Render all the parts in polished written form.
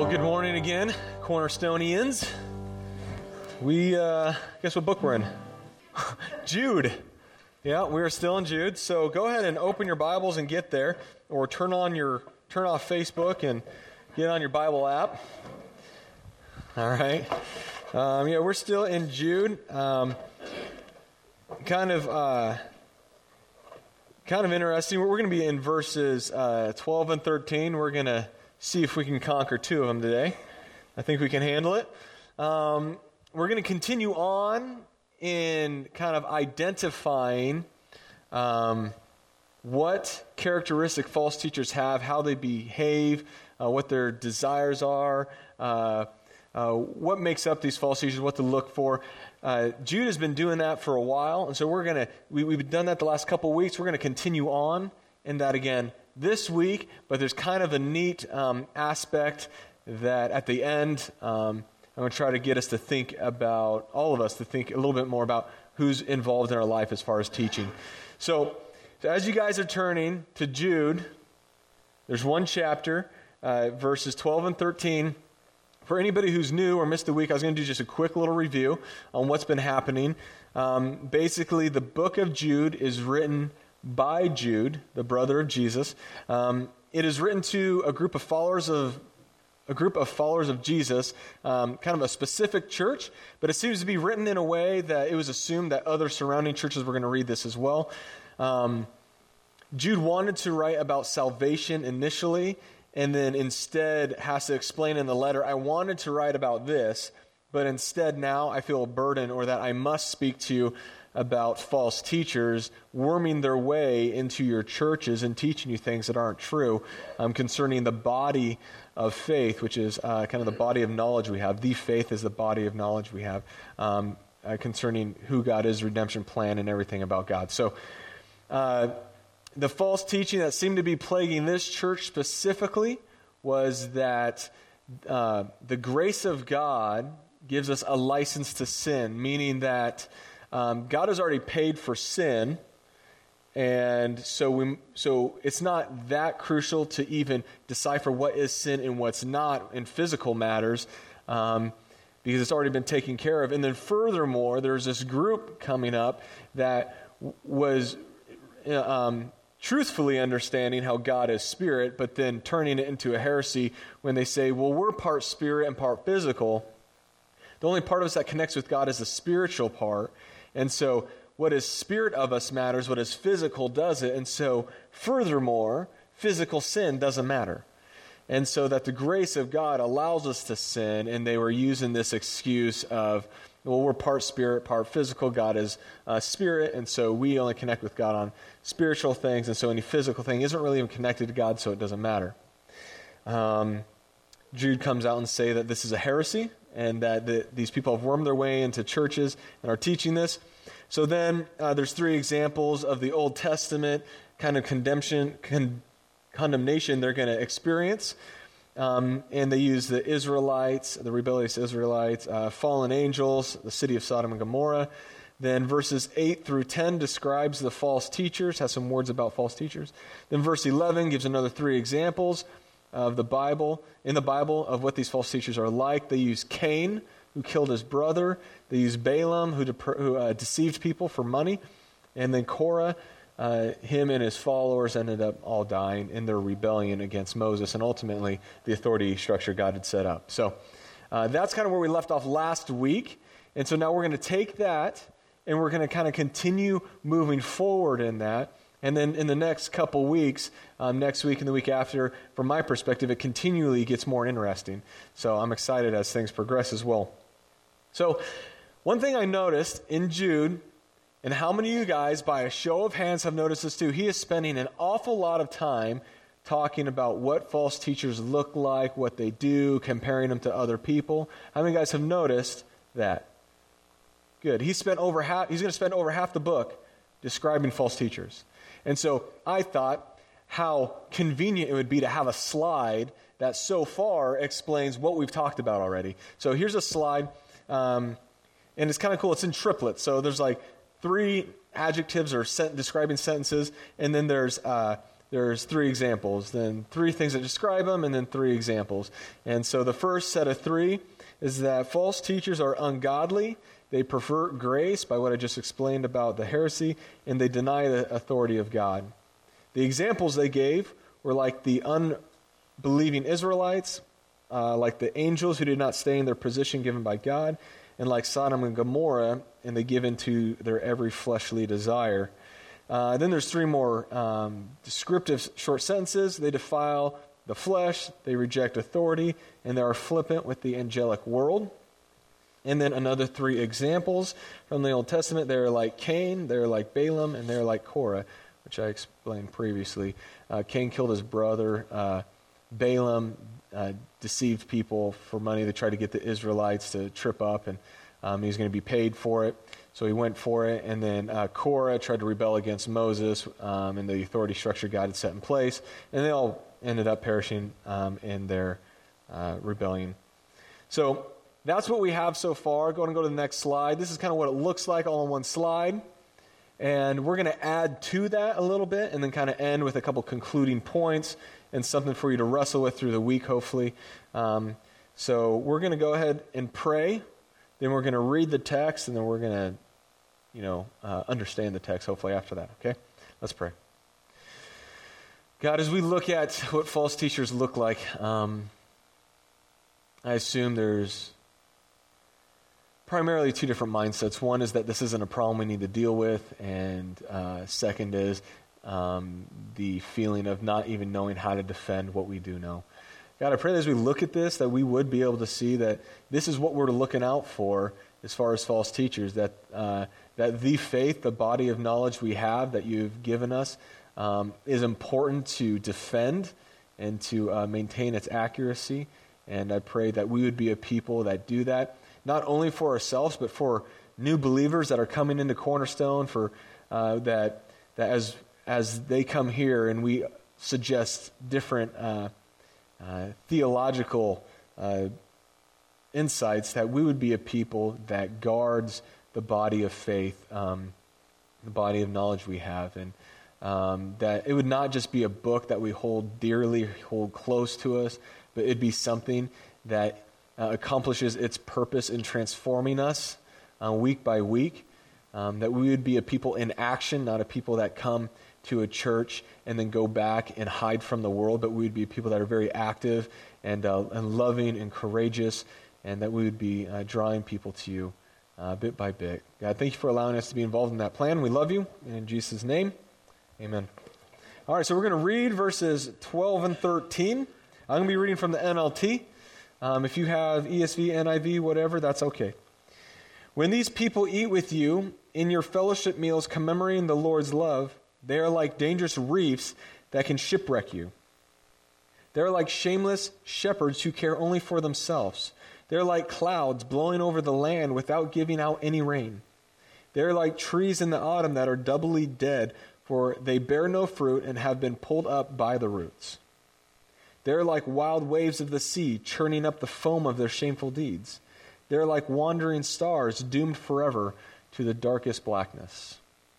Well, good morning again, Cornerstonians. Guess what book we're in? Jude. Yeah, we're still in Jude. So go ahead and open your Bibles and get there, or turn off Facebook and get on your Bible app. All right. We're still in Jude. Kind of interesting. We're going to be in verses 12 and 13. We're going to see if we can conquer two of them today. I think we can handle it. We're going to continue on in kind of identifying what characteristic false teachers have, how they behave, what their desires are, what makes up these false teachers, what to look for. Jude has been doing that for a while, and so we've done that the last couple of weeks. We're going to continue on in that again this week, but there's kind of a neat aspect that at the end, I'm going to try to get us to think about, all of us to think a little bit more about who's involved in our life as far as teaching. So as you guys are turning to Jude, there's one chapter, verses 12 and 13. For anybody who's new or missed the week, I was going to do just a quick little review on what's been happening. Basically, the book of Jude is written by Jude, the brother of Jesus. It is written to a group of followers of Jesus, kind of a specific church, but it seems to be written in a way that it was assumed that other surrounding churches were going to read this as well. Jude wanted to write about salvation initially, and then instead has to explain in the letter, I wanted to write about this, but instead now I feel a burden, or that I must speak to you about false teachers worming their way into your churches and teaching you things that aren't true concerning the body of faith, which is kind of the body of knowledge we have. The faith is the body of knowledge we have concerning who God is, redemption plan, and everything about God. So the false teaching that seemed to be plaguing this church specifically was that the grace of God gives us a license to sin, meaning that God has already paid for sin, and so it's not that crucial to even decipher what is sin and what's not in physical matters, because it's already been taken care of. And then furthermore, there's this group coming up that was truthfully understanding how God is spirit, but then turning it into a heresy when they say, well, we're part spirit and part physical. The only part of us that connects with God is the spiritual part. And so what is spirit of us matters, what is physical doesn't. And so furthermore, physical sin doesn't matter. And so that the grace of God allows us to sin, and they were using this excuse of, well, we're part spirit, part physical. God is spirit, and so we only connect with God on spiritual things, and so any physical thing isn't really even connected to God, so it doesn't matter. Jude comes out and say that this is a heresy, and that these people have wormed their way into churches and are teaching this. So then there's three examples of the Old Testament kind of condemnation they're going to experience. And they use the Israelites, the rebellious Israelites, fallen angels, the city of Sodom and Gomorrah. Then verses 8 through 10 describes the false teachers, has some words about false teachers. Then verse 11 gives another three examples of the Bible, of what these false teachers are like. They use Cain, who killed his brother. They use Balaam, who deceived people for money. And then Korah, him and his followers ended up all dying in their rebellion against Moses and ultimately the authority structure God had set up. So that's kind of where we left off last week. And so now we're going to take that and we're going to kind of continue moving forward in that. And then in the next couple weeks, next week and the week after, from my perspective, it continually gets more interesting. So I'm excited as things progress as well. So one thing I noticed in Jude, and how many of you guys, by a show of hands, have noticed this too, he is spending an awful lot of time talking about what false teachers look like, what they do, comparing them to other people. How many guys have noticed that? Good. He's going to spend over half the book describing false teachers. And so I thought how convenient it would be to have a slide that so far explains what we've talked about already. So here's a slide, and it's kind of cool. It's in triplets. So there's like three adjectives or describing sentences, and then there's there's three examples, then three things that describe them, and then three examples. And so the first set of three is that false teachers are ungodly. They pervert grace by what I just explained about the heresy, and they deny the authority of God. The examples they gave were like the unbelieving Israelites, like the angels who did not stay in their position given by God, and like Sodom and Gomorrah, and they give in to their every fleshly desire. Then there's three more descriptive short sentences. They defile the flesh, they reject authority, and they are flippant with the angelic world. And then another three examples from the Old Testament. They're like Cain, they're like Balaam, and they're like Korah, which I explained previously. Cain killed his brother. Balaam deceived people for money. They tried to get the Israelites to trip up, and he was going to be paid for it. So he went for it. And then Korah tried to rebel against Moses and the authority structure God had set in place. And they all ended up perishing in their rebellion. So that's what we have so far. Go to the next slide. This is kind of what it looks like all on one slide. And we're going to add to that a little bit and then kind of end with a couple concluding points and something for you to wrestle with through the week, hopefully. So we're going to go ahead and pray. Then we're going to read the text, and then we're going to, understand the text, hopefully, after that, okay? Let's pray. God, as we look at what false teachers look like, I assume there's primarily two different mindsets. One is that this isn't a problem we need to deal with, and second is the feeling of not even knowing how to defend what we do know. God, I pray that as we look at this, that we would be able to see that this is what we're looking out for as far as false teachers, that the faith, the body of knowledge we have that you've given us, is important to defend and to maintain its accuracy. And I pray that we would be a people that do that, not only for ourselves, but for new believers that are coming into Cornerstone, for that as they come here and we suggest different theological insights, that we would be a people that guards the body of faith, the body of knowledge we have, and that it would not just be a book that we hold dearly, hold close to us, but it'd be something that accomplishes its purpose in transforming us week by week, that we would be a people in action, not a people that come to a church and then go back and hide from the world, but we would be people that are very active and loving and courageous, and that we would be drawing people to you bit by bit. God, thank you for allowing us to be involved in that plan. We love you. In Jesus' name, amen. All right, so we're going to read verses 12 and 13. I'm going to be reading from the NLT. If you have ESV, NIV, whatever, that's okay. When these people eat with you in your fellowship meals commemorating the Lord's love, they are like dangerous reefs that can shipwreck you. They are like shameless shepherds who care only for themselves. They are like clouds blowing over the land without giving out any rain. They are like trees in the autumn that are doubly dead, for they bear no fruit and have been pulled up by the roots. They are like wild waves of the sea, churning up the foam of their shameful deeds. They are like wandering stars, doomed forever to the darkest blackness.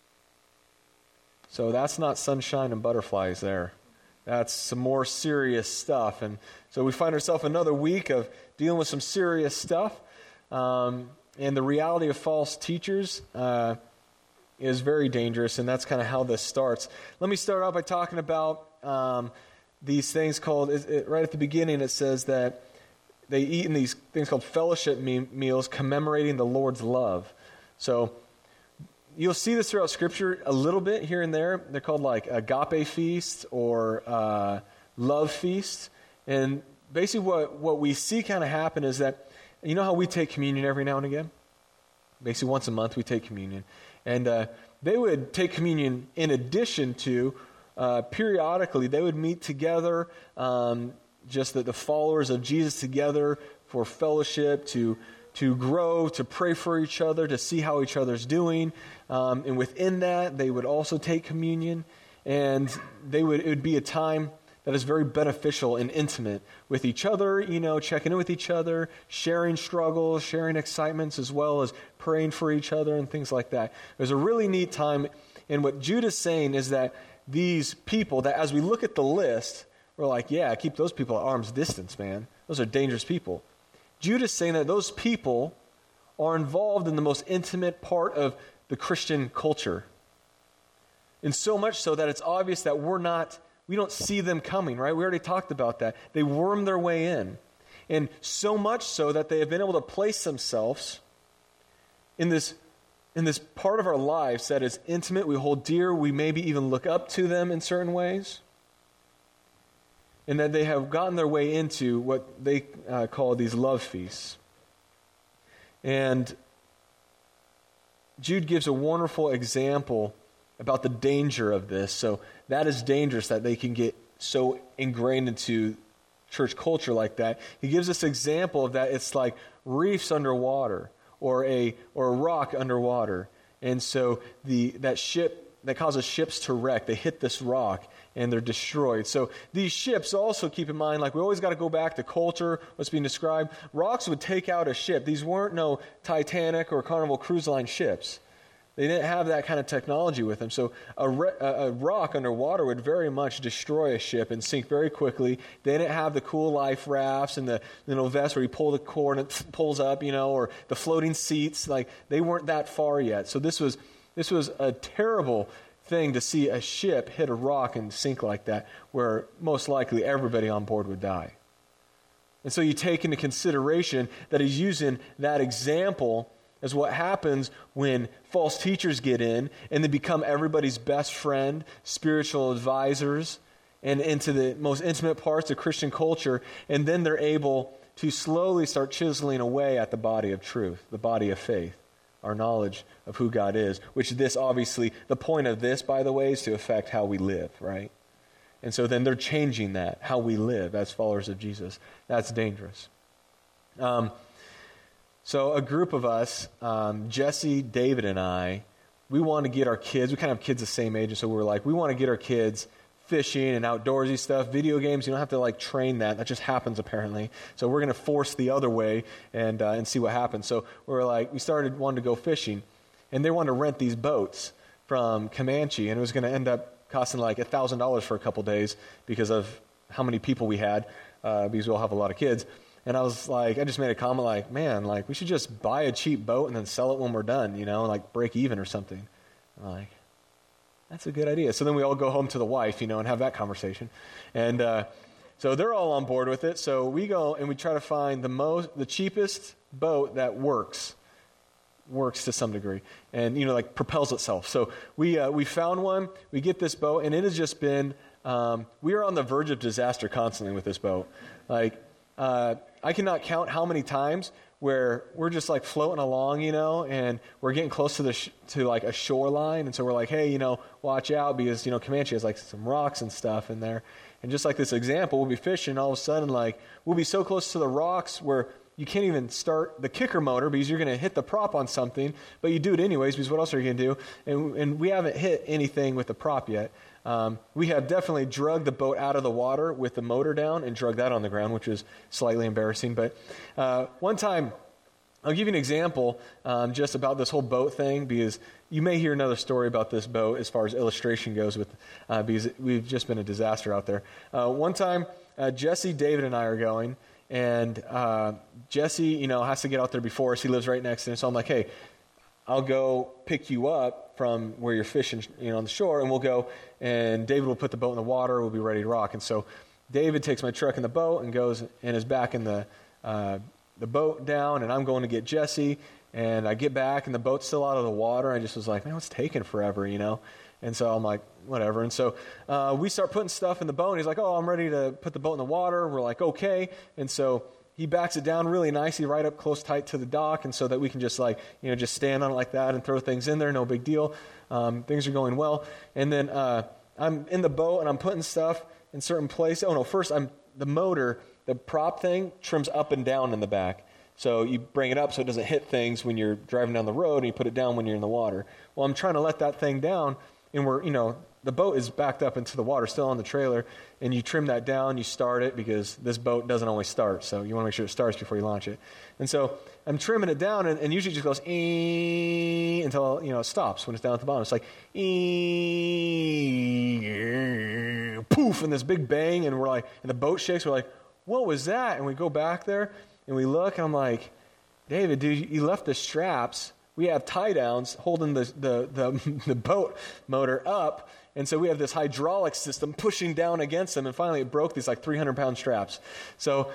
So that's not sunshine and butterflies there. That's some more serious stuff. And so we find ourselves another week of dealing with some serious stuff. And the reality of false teachers is very dangerous, and that's kind of how this starts. Let me start out by talking about these things called, right at the beginning it says that they eat in these things called fellowship meals commemorating the Lord's love. So you'll see this throughout Scripture a little bit here and there. They're called like agape feast or love feast. And basically what we see kind of happen is that, you know how we take communion every now and again? Basically once a month we take communion. And they would take communion in addition to, periodically, they would meet together, just the followers of Jesus together for fellowship, to grow, to pray for each other, to see how each other's doing. And within that, they would also take communion. And it would be a time that is very beneficial and intimate with each other, checking in with each other, sharing struggles, sharing excitements, as well as praying for each other and things like that. It was a really neat time. And what Jude is saying is that these people that as we look at the list, we're like, yeah, keep those people at arm's distance, man. Those are dangerous people. Jude is saying that those people are involved in the most intimate part of the Christian culture. And so much so that it's obvious that we don't see them coming, right? We already talked about that. They worm their way in. And so much so that they have been able to place themselves in this part of our lives that is intimate, we hold dear, we maybe even look up to them in certain ways. And that they have gotten their way into what they call these love feasts. And Jude gives a wonderful example about the danger of this. So that is dangerous, that they can get so ingrained into church culture like that. He gives this example of that. It's like reefs underwater or a rock underwater. And so that causes ships to wreck. They hit this rock and they're destroyed. So these ships also, keep in mind, like we always got to go back to culture, what's being described. Rocks would take out a ship. These weren't no Titanic or Carnival Cruise Line ships. They didn't have that kind of technology with them. So a rock underwater would very much destroy a ship and sink very quickly. They didn't have the cool life rafts and the vest where you pull the cord and it pulls up, or the floating seats. Like, they weren't that far yet. So this was a terrible thing to see a ship hit a rock and sink like that, where most likely everybody on board would die. And so you take into consideration that he's using that example as what happens when false teachers get in and they become everybody's best friend, spiritual advisors, and into the most intimate parts of Christian culture, and then they're able to slowly start chiseling away at the body of truth, the body of faith, our knowledge of who God is, which this obviously, the point of this, by the way, is to affect how we live, right? And so then they're changing that, how we live as followers of Jesus. That's dangerous. So a group of us, Jesse, David, and I, we want to get our kids, we kind of have kids the same age, and so we're like, we want to get our kids fishing and outdoorsy stuff. Video games, you don't have to train that. That just happens apparently. So we're going to force the other way and see what happens. So we started wanting to go fishing, and they wanted to rent these boats from Comanche, and it was going to end up costing $1,000 for a couple days because of how many people we had, because we all have a lot of kids. And I was like, I just made a comment man, we should just buy a cheap boat and then sell it when we're done, break even or something. I'm that's a good idea. So then we all go home to the wife, and have that conversation. And so they're all on board with it. So we go and we try to find the cheapest boat that works to some degree, and propels itself. So we found one. We get this boat, and it has just been. We are on the verge of disaster constantly with this boat. I cannot count how many times where we're just floating along, and we're getting close to a shoreline, and so we're like, hey, watch out, because Comanche has some rocks and stuff in there, and just like this example, we'll be fishing, all of a sudden we'll be so close to the rocks where you can't even start the kicker motor because you're going to hit the prop on something, but you do it anyways because what else are you going to do? And we haven't hit anything with the prop yet. We have definitely drugged the boat out of the water with the motor down and drugged that on the ground, which was slightly embarrassing. But one time, I'll give you an example just about this whole boat thing, because you may hear another story about this boat as far as illustration goes, because we've just been a disaster out there. One time, Jesse, David, and I are going, and Jesse, has to get out there before us. He lives right next to him, so I'm like, hey, I'll go pick you up from where you're fishing, on the shore, and we'll go, and David will put the boat in the water, we'll be ready to rock. And so David takes my truck in the boat and goes and is back in the boat down, and I'm going to get Jesse, and I get back, and the boat's still out of the water. I just was like, man, what's taking forever, And so I'm like, whatever. And so we start putting stuff in the boat, and he's like, oh, I'm ready to put the boat in the water. We're like, okay. And so he backs it down really nicely, right up close, tight to the dock, and so that we can just just stand on it like that and throw things in there, no big deal. Things are going well. And then I'm in the boat, and I'm putting stuff in certain places. Oh, no, first the motor, the prop thing, trims up and down in the back. So you bring it up so it doesn't hit things when you're driving down the road, and you put it down when you're in the water. Well, I'm trying to let that thing down, and we're, the boat is backed up into the water, still on the trailer, and you trim that down, you start it, because this boat doesn't always start, so you want to make sure it starts before you launch it. And so I'm trimming it down, and usually it just goes until it stops when it's down at the bottom. It's like poof, and this big bang, and and the boat shakes. We're like, what was that? And we go back there, and we look, and I'm like, David, dude, you left the straps. We have tie downs holding the boat motor up. And so we have this hydraulic system pushing down against them. And finally it broke these 300-pound straps. So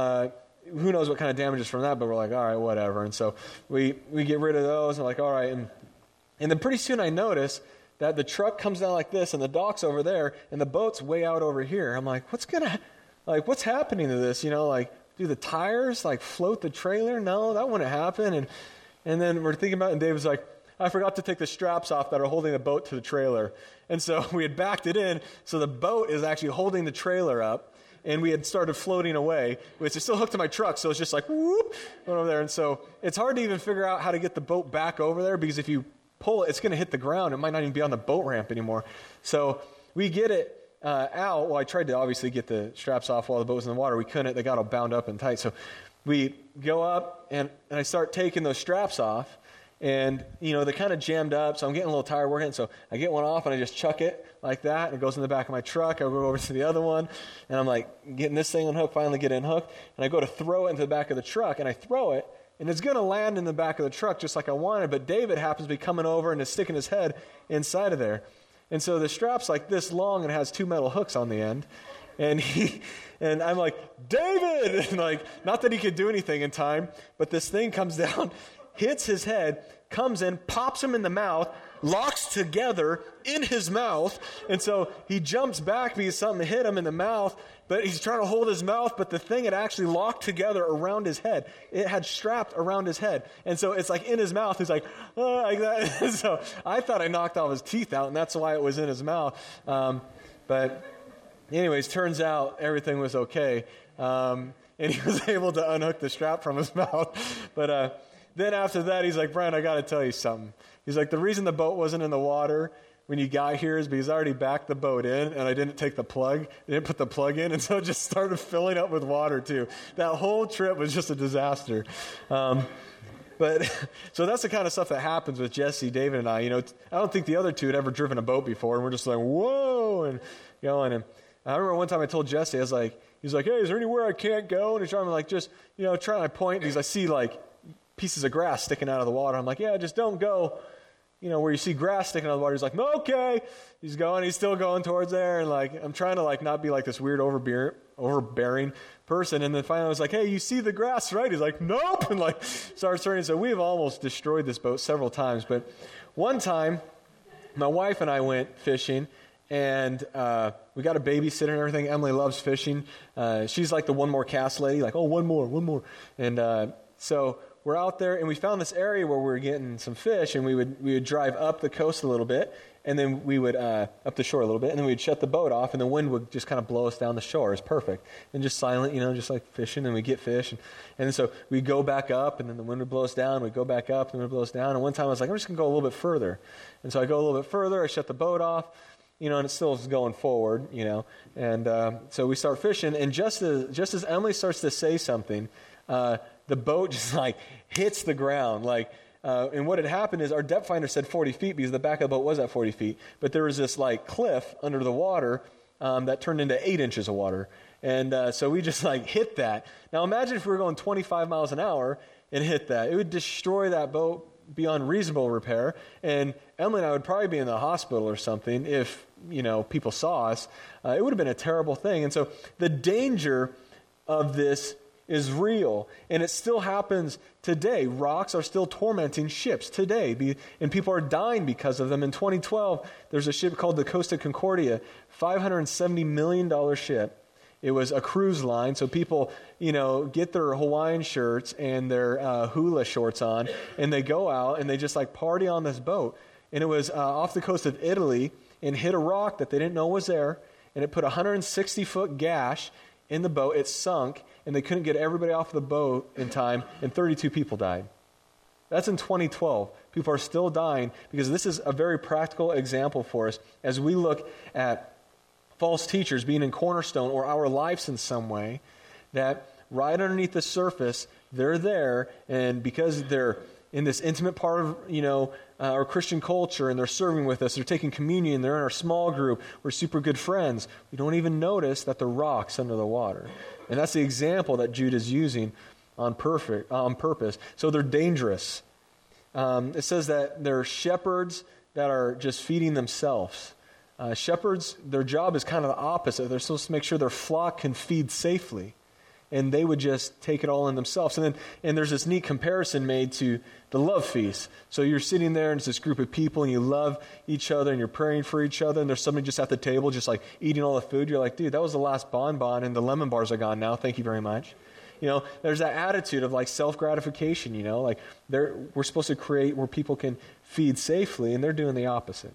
who knows what kind of damage is from that, but we're like, all right, whatever. And so we get rid of those. And all right. And then pretty soon I notice that the truck comes down like this and the dock's over there and the boat's way out over here. I'm like, what's happening to this? Do the tires float the trailer? No, that wouldn't happen. And then we're thinking about it, and David's like, I forgot to take the straps off that are holding the boat to the trailer. And so we had backed it in, so the boat is actually holding the trailer up, and we had started floating away, which is still hooked to my truck, so it's just whoop, going over there. And so it's hard to even figure out how to get the boat back over there, because if you pull it, it's going to hit the ground. It might not even be on the boat ramp anymore. So we get it out. Well, I tried to obviously get the straps off while the boat was in the water. We couldn't. They got all bound up and tight. So we go up, and I start taking those straps off, and, they kind of jammed up, so I'm getting a little tired working. So I get one off, and I just chuck it like that, and it goes in the back of my truck. I go over to the other one, and I'm getting this thing unhooked, finally get it unhooked, and I go to throw it into the back of the truck, and I throw it, and it's going to land in the back of the truck just like I wanted, but David happens to be coming over and is sticking his head inside of there. And so the strap's this long and has 2 metal hooks on the end. And I'm like, David! And not that he could do anything in time, but this thing comes down, hits his head, comes in, pops him in the mouth, locks together in his mouth. And so he jumps back because something hit him in the mouth, but he's trying to hold his mouth, but the thing had actually locked together around his head. It had strapped around his head. And so it's in his mouth. He's like that. So I thought I knocked all his teeth out, and that's why it was in his mouth. But anyways, turns out everything was okay. And he was able to unhook the strap from his mouth. But then after that, he's like, Brian, I got to tell you something. He's like, the reason the boat wasn't in the water when you got here is because I already backed the boat in, and I didn't take the plug. I didn't put the plug in, and so it just started filling up with water, too. That whole trip was just a disaster. But so that's the kind of stuff that happens with Jesse, David, and I. I don't think the other two had ever driven a boat before, and we're just like, whoa, and going. And I remember one time I told Jesse, he's like, hey, is there anywhere I can't go? And he's trying to trying to point, because I see pieces of grass sticking out of the water. I'm like, yeah, just don't go, where you see grass sticking out of the water. He's like, okay. He's still going towards there. And I'm trying to not be this weird overbearing person. And then finally I was like, hey, you see the grass, right? He's like, nope. And starts turning. So we've almost destroyed this boat several times. But one time my wife and I went fishing, and we got a babysitter and everything. Emily loves fishing. She's the one more cast lady, one more. And so we're out there, and we found this area where we were getting some fish, and we would drive up the coast a little bit, and then we would up the shore a little bit, and then we'd shut the boat off, and the wind would just kind of blow us down the shore. It's perfect. And just silent, just fishing, and we get fish. And then so we'd go back up, and then the wind would blow us down. We'd go back up, and the wind would blow us down. And one time I was like, I'm just going to go a little bit further. And so I go a little bit further. I shut the boat off, and it still is going forward, And so we start fishing, and just as Emily starts to say something, the boat just hits the ground. And what had happened is our depth finder said 40 feet because the back of the boat was at 40 feet. But there was this cliff under the water that turned into 8 inches of water. And so we just hit that. Now imagine if we were going 25 miles an hour and hit that. It would destroy that boat beyond reasonable repair. And Emily and I would probably be in the hospital or something if, people saw us. It would have been a terrible thing. And so the danger of this is real, and it still happens today. Rocks are still tormenting ships today, and people are dying because of them. In 2012, there's a ship called the Costa Concordia, $570 million ship. It was a cruise line, so people, get their Hawaiian shirts and their hula shorts on, and they go out and they just party on this boat. And it was off the coast of Italy and hit a rock that they didn't know was there, and it put a 160-foot gash in the boat. It sunk, and they couldn't get everybody off the boat in time, and 32 people died. That's in 2012. People are still dying because this is a very practical example for us as we look at false teachers being in Cornerstone or our lives in some way, that right underneath the surface, they're there, and because they're in this intimate part of, our Christian culture, and they're serving with us, they're taking communion, they're in our small group, we're super good friends, we don't even notice that they're rocks under the water. And that's the example that Jude is using on purpose. So they're dangerous. It says that they're shepherds that are just feeding themselves. Shepherds, their job is kind of the opposite. They're supposed to make sure their flock can feed safely. And they would just take it all in themselves. And there's this neat comparison made to the love feast. So you're sitting there, and it's this group of people, and you love each other, and you're praying for each other, and there's somebody just at the table, just like eating all the food. You're like, dude, that was the last bonbon, and the lemon bars are gone now. Thank you very much. There's that attitude of like self-gratification, like we're supposed to create where people can feed safely, and they're doing the opposite.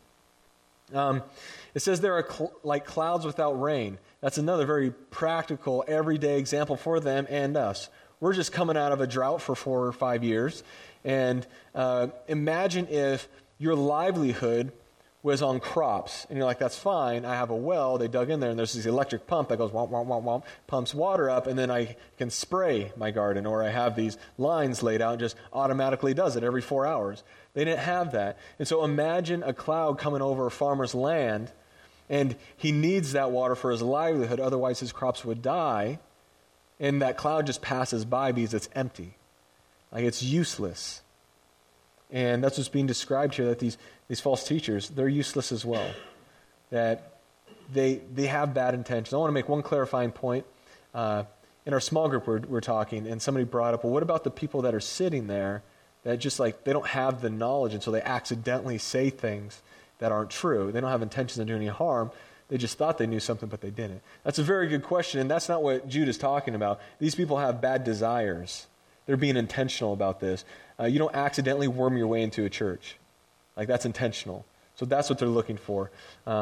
It says there are like clouds without rain. That's another very practical, everyday example for them and us. We're just coming out of a drought for 4 or 5 years. And imagine if your livelihood was on crops. And you're like, that's fine. I have a well. They dug in there, and there's this electric pump that goes womp, womp, womp, womp, pumps water up, and then I can spray my garden. Or I have these lines laid out and just automatically does it every 4 hours. They didn't have that. And so imagine a cloud coming over a farmer's land, and he needs that water for his livelihood, otherwise his crops would die. And that cloud just passes by because it's empty. Like it's useless. And that's what's being described here, that these false teachers, they're useless as well. That they have bad intentions. I want to make one clarifying point. In our small group we're talking, and somebody brought up, well, what about the people that are sitting there that just like, they don't have the knowledge, and so they accidentally say things that aren't true. They don't have intentions of doing any harm. They just thought they knew something, but they didn't. That's a very good question, and that's not what Jude is talking about. These people have bad desires. They're being intentional about this. You don't accidentally worm your way into a church. Like, that's intentional. So that's what they're looking for,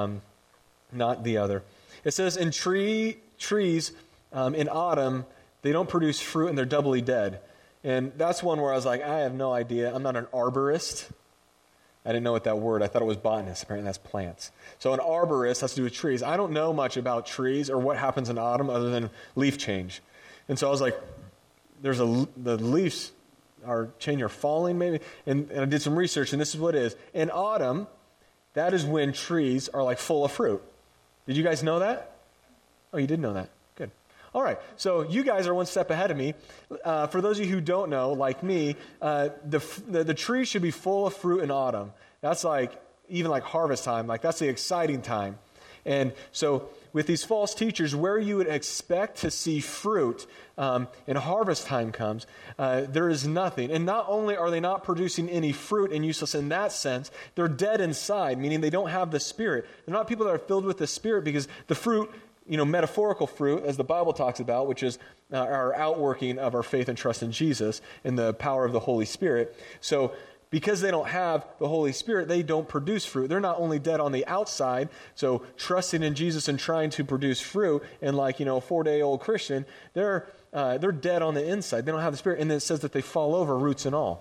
not the other. It says in trees in autumn, they don't produce fruit, and they're doubly dead. And that's one where I was like, I have no idea. I'm not an arborist. I didn't know what that word. I thought it was botanist. Apparently that's plants. So an arborist has to do with trees. I don't know much about trees or what happens in autumn other than leaf change. And so I was like, the leaves are changing or falling maybe. And I did some research, and this is what it is. In autumn, that is when trees are like full of fruit. Did you guys know that? Oh, you did know that. Good. All right. So you guys are one step ahead of me. For those of you who don't know, like me, the tree should be full of fruit in autumn. That's like, even like harvest time. Like, that's the exciting time. And so with these false teachers, where you would expect to see fruit and harvest time comes, there is nothing. And not only are they not producing any fruit and useless in that sense, they're dead inside, meaning they don't have the Spirit. They're not people that are filled with the Spirit, because the fruit, metaphorical fruit, as the Bible talks about, which is our outworking of our faith and trust in Jesus and the power of the Holy Spirit. So because they don't have the Holy Spirit, they don't produce fruit. They're not only dead on the outside, so trusting in Jesus and trying to produce fruit, and like, a 4-day-old Christian, they're dead on the inside. They don't have the Spirit. And then it says that they fall over, roots and all.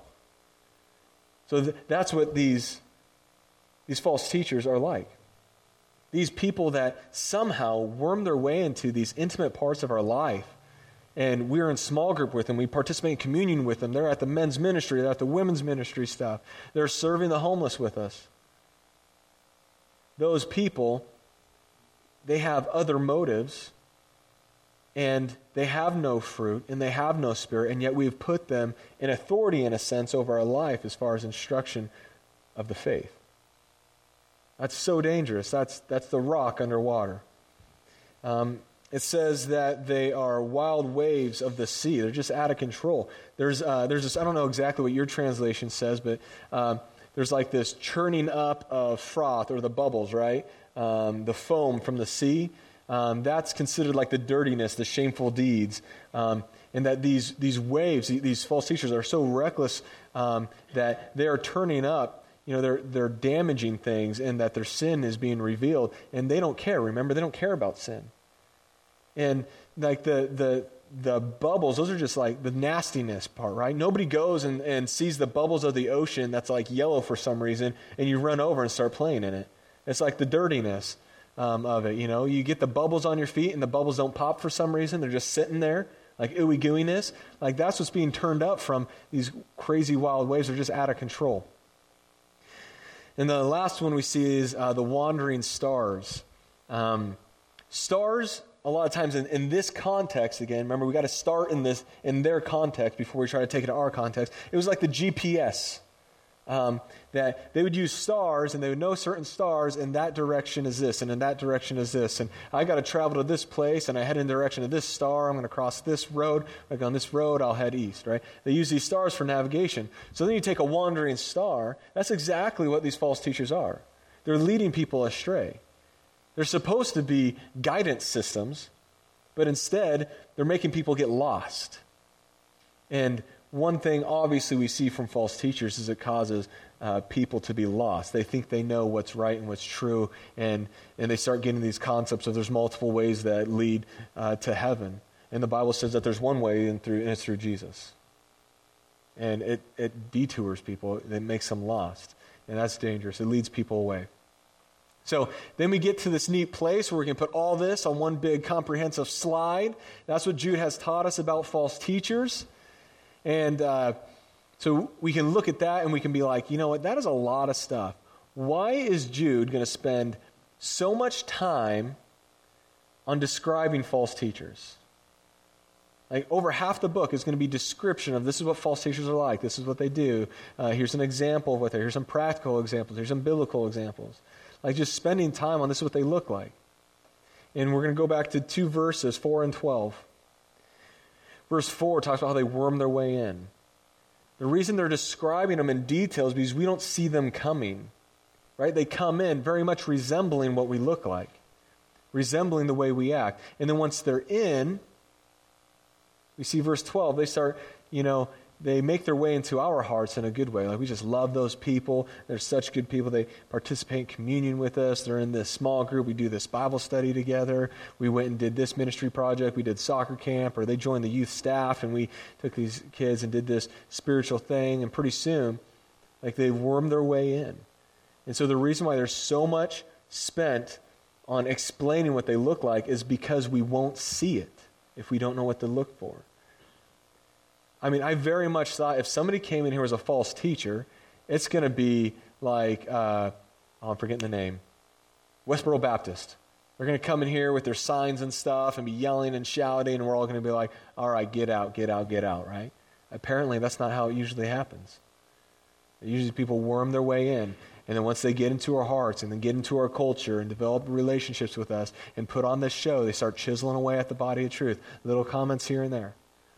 So that's what these false teachers are like. These people that somehow worm their way into these intimate parts of our life, and we're in small group with them. We participate in communion with them. They're at the men's ministry. They're at the women's ministry stuff. They're serving the homeless with us. Those people, they have other motives, and they have no fruit, and they have no Spirit, and yet we've put them in authority, in a sense, over our life as far as instruction of the faith. That's so dangerous. That's the rock underwater. It says that they are wild waves of the sea. They're just out of control. There's this, I don't know exactly what your translation says, but there's like this churning up of froth, or the bubbles, right? The foam from the sea. That's considered like the dirtiness, the shameful deeds. And that these waves, these false teachers are so reckless that they are turning up. They're damaging things, and that their sin is being revealed, and they don't care. Remember, they don't care about sin. And like the the bubbles, those are just like the nastiness part, right? Nobody goes and sees the bubbles of the ocean that's like yellow for some reason, and you run over and start playing in it. It's like the dirtiness of it, you know? You get the bubbles on your feet, and the bubbles don't pop for some reason. They're just sitting there, like ooey gooiness. Like that's what's being turned up from these crazy wild waves. They're just out of control. And the last one we see is the wandering stars. Stars, a lot of times in this context, again, remember we got to start in their context before we try to take it to our context. It was like the GPS, that they would use stars and they would know certain stars, and that direction is this, and in that direction is this. And I got to travel to this place, and I head in the direction of this star. I'm going to cross this road. Like on this road, I'll head east, right? They use these stars for navigation. So then you take a wandering star. That's exactly what these false teachers are. They're leading people astray. They're supposed to be guidance systems, but instead, they're making people get lost. And one thing, obviously, we see from false teachers is it causes people to be lost. They think they know what's right and what's true, and they start getting these concepts of there's multiple ways that lead to heaven. And the Bible says that there's one way, and it's through Jesus. And it detours people. It makes them lost. And that's dangerous. It leads people away. So then we get to this neat place where we can put all this on one big comprehensive slide. That's what Jude has taught us about false teachers. And so we can look at that and we can be like, you know what, that is a lot of stuff. Why is Jude going to spend so much time on describing false teachers? Like over half the book is going to be description of this is what false teachers are like. This is what they do. Here's an example of what they do. Here's some practical examples. Here's some biblical examples. Like just spending time on this is what they look like. And we're going to go back to 2 verses, 4 and 12. Verse 4 talks about how they worm their way in. The reason they're describing them in detail is because we don't see them coming. Right? They come in very much resembling what we look like. Resembling the way we act. And then once they're in, we see verse 12, they start, they make their way into our hearts in a good way. Like we just love those people. They're such good people. They participate in communion with us. They're in this small group. We do this Bible study together. We went and did this ministry project. We did soccer camp, or they joined the youth staff, and we took these kids and did this spiritual thing. And pretty soon, like they worm their way in. And so the reason why there's so much spent on explaining what they look like is because we won't see it if we don't know what to look for. I mean, I very much thought if somebody came in here as a false teacher, it's going to be like, I'm forgetting the name, Westboro Baptist. They're going to come in here with their signs and stuff and be yelling and shouting, and we're all going to be like, all right, get out, get out, get out, right? Apparently, that's not how it usually happens. Usually people worm their way in, and then once they get into our hearts and then get into our culture and develop relationships with us and put on this show, they start chiseling away at the body of truth. Little comments here and there.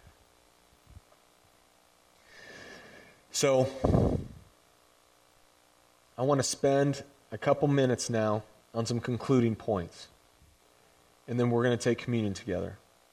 So, I want to spend a couple minutes now on some concluding points. And then we're going to take communion together.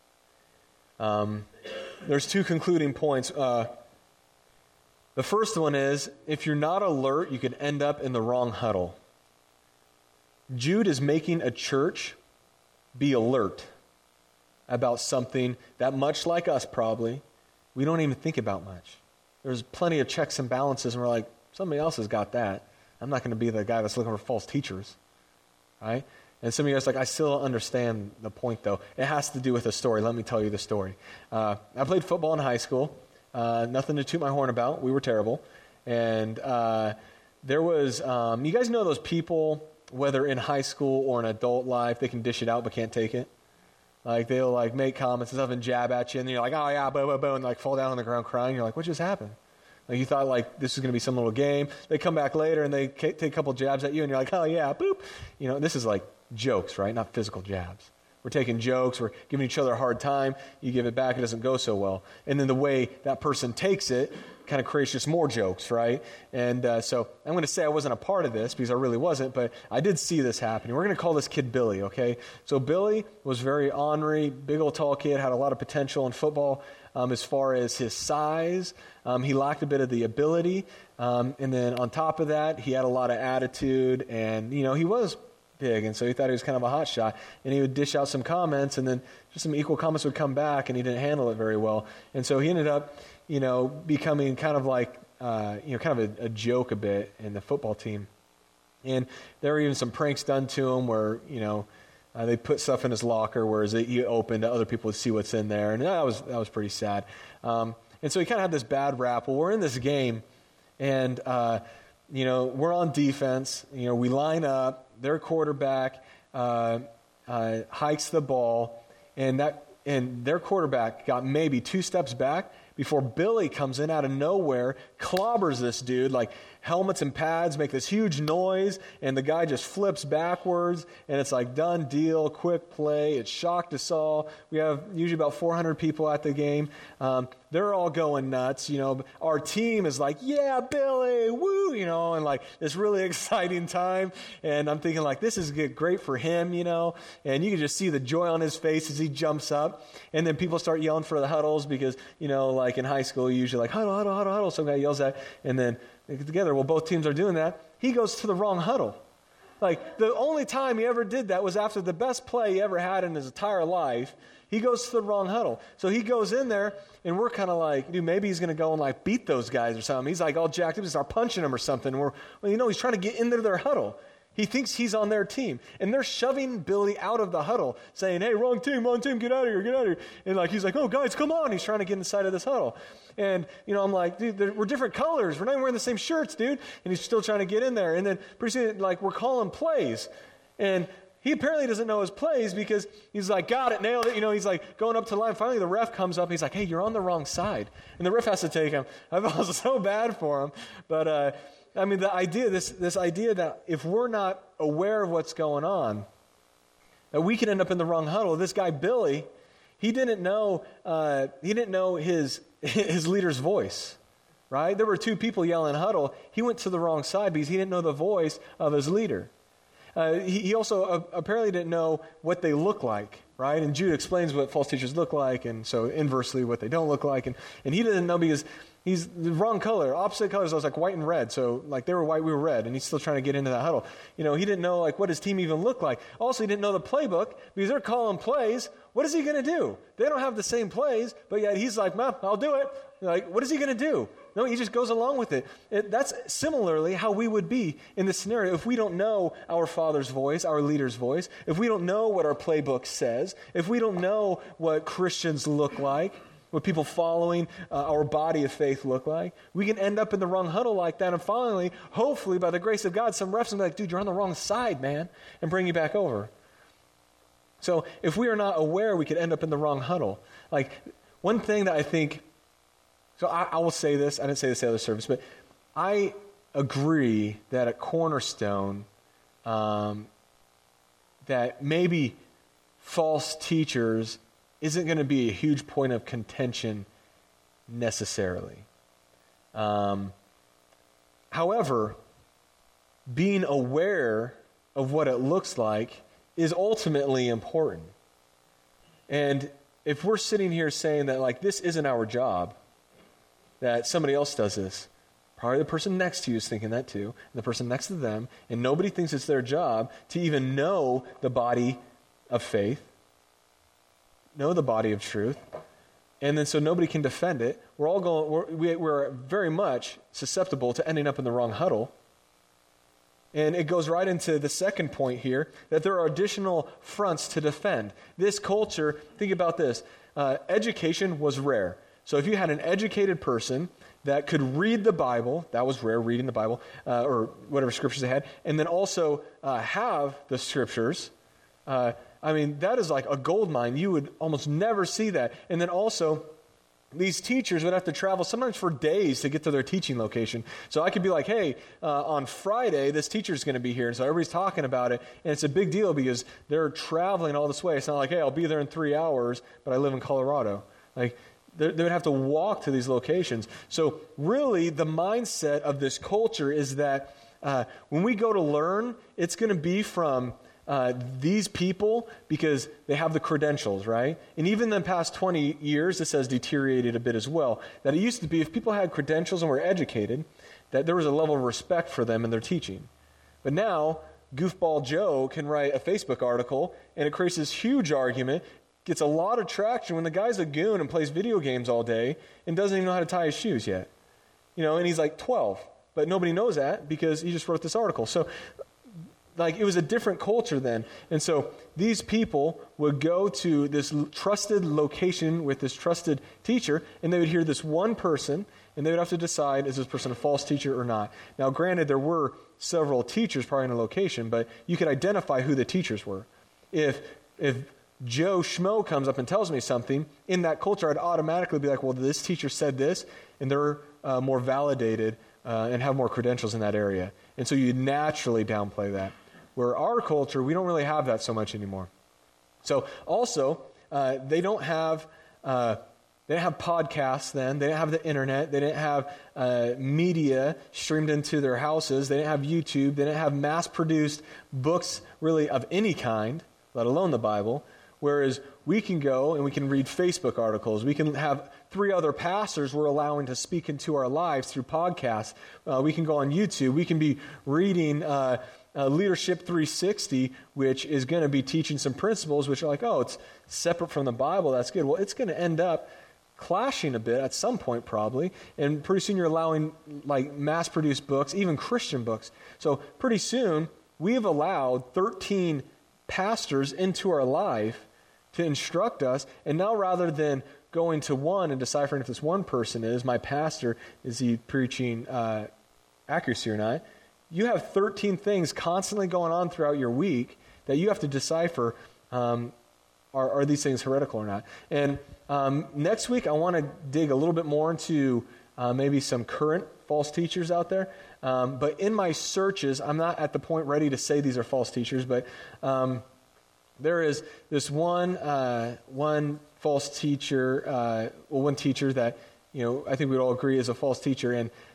There's 2 concluding points. The first one is, if you're not alert, you could end up in the wrong huddle. Jude is making a church be alert about something that, much like us probably, we don't even think about much. There's plenty of checks and balances, and we're like, somebody else has got that. I'm not going to be the guy that's looking for false teachers, right? And some of you guys are like, I still don't understand the point, though. It has to do with a story. Let me tell you the story. I played football in high school. Nothing to toot my horn about. We were terrible. And there was, you guys know those people, whether in high school or in adult life, they can dish it out but can't take it? Like, they'll, make comments and stuff and jab at you, and you're like, oh, yeah, boo, boo, boo, and, fall down on the ground crying. You're like, what just happened? Like, you thought, this is going to be some little game. They come back later, and they take a couple jabs at you, and you're like, oh, yeah, boop. This is jokes, right? Not physical jabs. We're taking jokes. We're giving each other a hard time. You give it back, it doesn't go so well. And then the way that person takes it kind of creates just more jokes, right? And so I'm going to say I wasn't a part of this because I really wasn't, but I did see this happen. We're going to call this kid Billy, okay? So Billy was very ornery, big old tall kid, had a lot of potential in football as far as his size. He lacked a bit of the ability. And then on top of that, he had a lot of attitude. And, he was big, and so he thought he was kind of a hot shot, and he would dish out some comments, and then just some equal comments would come back, and he didn't handle it very well. And so he ended up, becoming kind of like, kind of a joke a bit in the football team. And there were even some pranks done to him where, they put stuff in his locker, whereas he opened, other people would see what's in there, and that was pretty sad. And so he kind of had this bad rap. Well, we're in this game, and we're on defense. We line up. Their quarterback hikes the ball, and their quarterback got maybe 2 steps back before Billy comes in out of nowhere, clobbers this dude, like helmets and pads make this huge noise, and the guy just flips backwards, and it's like done deal, quick play. It shocked us all. We have usually about 400 people at the game. They're all going nuts. Our team is like, yeah, Billy, woo, and like this really exciting time. And I'm thinking like, this is great for him, and you can just see the joy on his face as he jumps up. And then people start yelling for the huddles because, like in high school, usually like huddle, huddle, huddle, huddle. Some guy yells that, and then they get together. Well, both teams are doing that. He goes to the wrong huddle. Like the only time he ever did that was after the best play he ever had in his entire life. He goes to the wrong huddle. So he goes in there, and we're kind of like, dude, maybe he's going to go and like beat those guys or something. He's like all jacked up, just start punching them or something. And he's trying to get into their huddle. He thinks he's on their team. And they're shoving Billy out of the huddle, saying, hey, wrong team, get out of here, get out of here. And like he's like, oh, guys, come on. He's trying to get inside of this huddle. And, I'm like, dude, we're different colors. We're not even wearing the same shirts, dude. And he's still trying to get in there. And then pretty soon, like, we're calling plays. And he apparently doesn't know his plays because he's like, got it, nailed it. He's like going up to the line. Finally, the ref comes up. And he's like, hey, you're on the wrong side. And the ref has to take him. I felt so bad for him. But, the idea, this idea that if we're not aware of what's going on, that we can end up in the wrong huddle. This guy, Billy, he didn't know his leader's voice, right? There were 2 people yelling huddle. He went to the wrong side because he didn't know the voice of his leader. He also apparently didn't know what they look like, right? And Jude explains what false teachers look like, and so inversely what they don't look like. And he didn't know because he's the wrong color, opposite colors. I was like white and red. So like they were white, we were red, and he's still trying to get into that huddle. He didn't know like what his team even looked like. Also, he didn't know the playbook because they're calling plays. What is he going to do? They don't have the same plays, but yet he's like, I'll do it. Like, what is he going to do? No, he just goes along with it. That's similarly how we would be in this scenario if we don't know our Father's voice, our leader's voice, if we don't know what our playbook says, if we don't know what Christians look like, what people following our body of faith look like, we can end up in the wrong huddle like that. And finally, hopefully, by the grace of God, some refs will be like, dude, you're on the wrong side, man, and bring you back over. So if we are not aware, we could end up in the wrong huddle. Like, one thing that I think, so I will say this, I didn't say this at the other service, but I agree that at Cornerstone, that maybe false teachers isn't going to be a huge point of contention necessarily. However, being aware of what it looks like is ultimately important. And if we're sitting here saying that like this isn't our job, that somebody else does this, probably the person next to you is thinking that too, and the person next to them, and nobody thinks it's their job to even know the body of faith, know the body of truth, and then so nobody can defend it. We're very much susceptible to ending up in the wrong huddle. And it goes right into the second point here, that there are additional fronts to defend. This culture, think about this, education was rare. So if you had an educated person that could read the Bible, that was rare, reading the Bible, or whatever scriptures they had, and then also have the scriptures, that is like a gold mine. You would almost never see that. And then also, these teachers would have to travel sometimes for days to get to their teaching location. So I could be like, hey, on Friday, this teacher's going to be here. And so everybody's talking about it. And it's a big deal because they're traveling all this way. It's not like, hey, I'll be there in 3 hours, but I live in Colorado. Like, they would have to walk to these locations. So really, the mindset of this culture is that when we go to learn, it's going to be from these people because they have the credentials, right? And even in the past 20 years, this has deteriorated a bit as well. That it used to be if people had credentials and were educated, that there was a level of respect for them in their teaching. But now, goofball Joe can write a Facebook article, and it creates this huge argument, gets a lot of traction when the guy's a goon and plays video games all day and doesn't even know how to tie his shoes yet. And he's like 12, but nobody knows that because he just wrote this article. So, it was a different culture then. And so these people would go to this trusted location with this trusted teacher, and they would hear this one person, and they would have to decide, is this person a false teacher or not? Now, granted, there were several teachers probably in a location, but you could identify who the teachers were. If Joe Schmo comes up and tells me something, in that culture, I'd automatically be like, well, this teacher said this, and they're more validated and have more credentials in that area. And so you naturally downplay that. Where our culture, we don't really have that so much anymore. So also, they don't have podcasts then. They didn't have the internet. They didn't have media streamed into their houses. They didn't have YouTube. They didn't have mass-produced books really of any kind, let alone the Bible. Whereas we can go and we can read Facebook articles. We can have 3 other pastors we're allowing to speak into our lives through podcasts. We can go on YouTube. We can be reading Leadership 360, which is going to be teaching some principles which are like, oh, it's separate from the Bible. That's good. Well, it's going to end up clashing a bit at some point probably, and pretty soon you're allowing mass-produced books, even Christian books. So pretty soon we have allowed 13 pastors into our life to instruct us, and now rather than going to one and deciphering if this one person is my pastor, is he preaching accuracy or not, you have 13 things constantly going on throughout your week that you have to decipher, are these things heretical or not. And next week I want to dig a little bit more into maybe some current false teachers out there. But in my searches, I'm not at the point ready to say these are false teachers, but there is this one false teacher, one teacher that I think we'd all agree is a false teacher,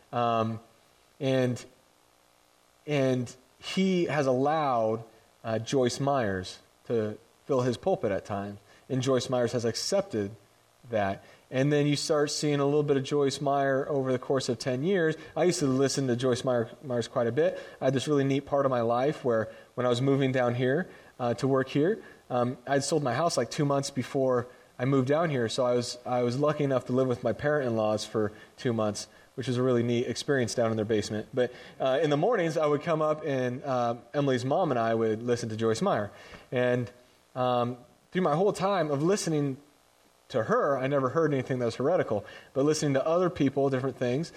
and he has allowed Joyce Myers to fill his pulpit at times, and Joyce Myers has accepted that. And then you start seeing a little bit of Joyce Meyer over the course of 10 years. I used to listen to Joyce Myers quite a bit. I had this really neat part of my life where when I was moving down here to work here, I'd sold my house 2 months before I moved down here. So I was lucky enough to live with my parent-in-laws for 2 months, which was a really neat experience down in their basement. But in the mornings, I would come up, and Emily's mom and I would listen to Joyce Meyer. And through my whole time of listening to her, I never heard anything that was heretical. But listening to other people, different things,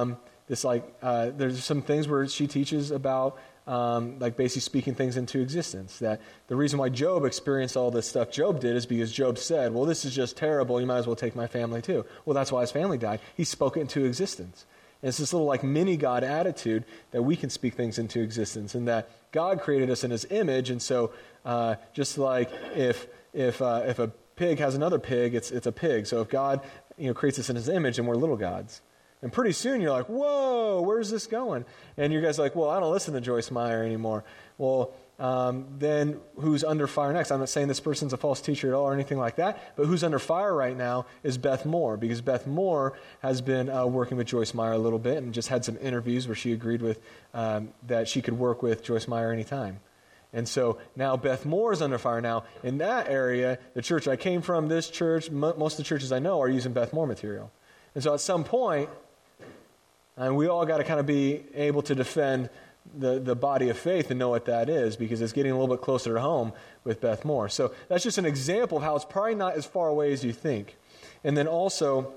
there's some things where she teaches about basically speaking things into existence. That the reason why Job experienced all this stuff Job did is because Job said, well, this is just terrible, you might as well take my family too. Well, that's why his family died. He spoke it into existence. And it's this little mini-God attitude that we can speak things into existence, and that God created us in his image, and so just like if a pig has another pig, it's a pig. So if God creates us in his image, and we're little gods. And pretty soon you're like, whoa, where's this going? And you guys are like, well, I don't listen to Joyce Meyer anymore. Well, then who's under fire next? I'm not saying this person's a false teacher at all or anything like that, but who's under fire right now is Beth Moore, because Beth Moore has been working with Joyce Meyer a little bit and just had some interviews where she agreed with that she could work with Joyce Meyer anytime. And so now Beth Moore is under fire now. In that area, the church I came from, this church, most of the churches I know are using Beth Moore material. And so at some point, and we all got to kind of be able to defend the body of faith and know what that is, because it's getting a little bit closer to home with Beth Moore. So that's just an example of how it's probably not as far away as you think. And then also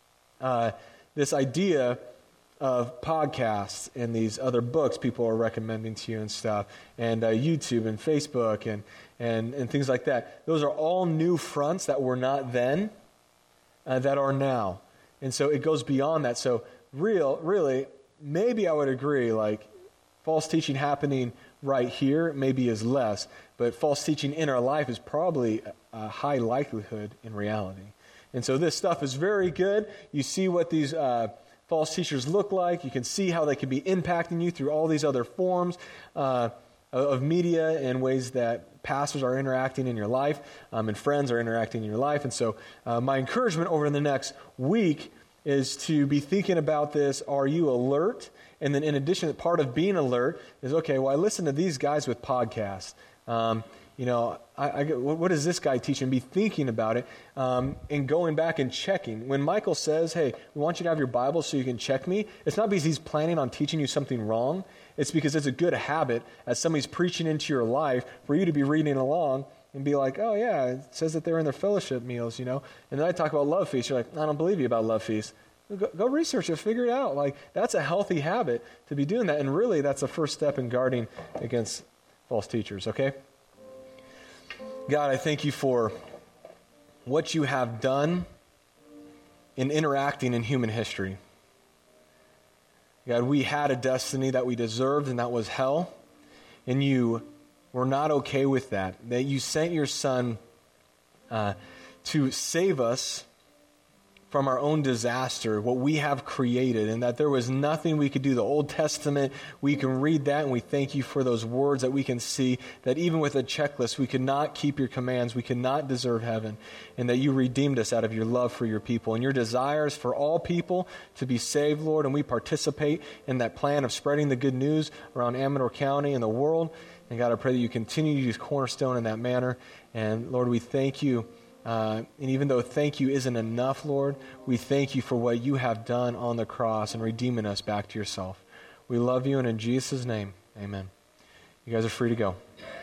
this idea of podcasts and these other books people are recommending to you and stuff, and YouTube and Facebook and things like that. Those are all new fronts that were not then, that are now. And so it goes beyond that. So really, maybe I would agree, false teaching happening right here maybe is less, but false teaching in our life is probably a high likelihood in reality. And so this stuff is very good. You see what these false teachers look like. You can see how they can be impacting you through all these other forms of media and ways that pastors are interacting in your life and friends are interacting in your life. And so my encouragement over the next week is to be thinking about this, are you alert? And then in addition, part of being alert is, okay, well, I listen to these guys with podcasts. What is this guy teaching? Be thinking about it and going back and checking. When Michael says, hey, we want you to have your Bible so you can check me, it's not because he's planning on teaching you something wrong. It's because it's a good habit as somebody's preaching into your life for you to be reading along and be like, oh, yeah, it says that they're in their fellowship meals, And then I talk about love feasts. You're like, I don't believe you about love feasts. Go research it, figure it out. Like, that's a healthy habit to be doing that. And really, that's the first step in guarding against false teachers, okay? God, I thank you for what you have done in interacting in human history. God, we had a destiny that we deserved, and that was hell. And you were not okay with that. That you sent your Son to save us from our own disaster, what we have created, and that there was nothing we could do. The Old Testament, we can read that, and we thank you for those words that we can see, that even with a checklist, we could not keep your commands, we could not deserve heaven, and that you redeemed us out of your love for your people, and your desires for all people to be saved, Lord, and we participate in that plan of spreading the good news around Amador County and the world. And God, I pray that you continue to use Cornerstone in that manner, and Lord, we thank you. And even though thank you isn't enough, Lord, we thank you for what you have done on the cross and redeeming us back to yourself. We love you, and in Jesus' name, amen. You guys are free to go.